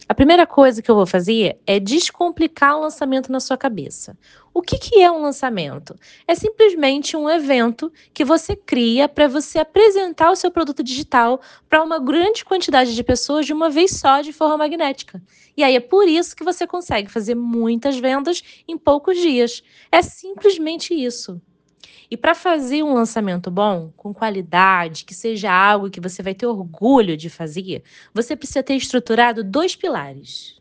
A primeira coisa que eu vou fazer é descomplicar o lançamento na sua cabeça. O que é um lançamento? É simplesmente um evento que você cria para você apresentar o seu produto digital para uma grande quantidade de pessoas de uma vez só, de forma magnética. E aí é por isso que você consegue fazer muitas vendas em poucos dias. É simplesmente isso. E para fazer um lançamento bom, com qualidade, que seja algo que você vai ter orgulho de fazer, você precisa ter estruturado 2 pilares.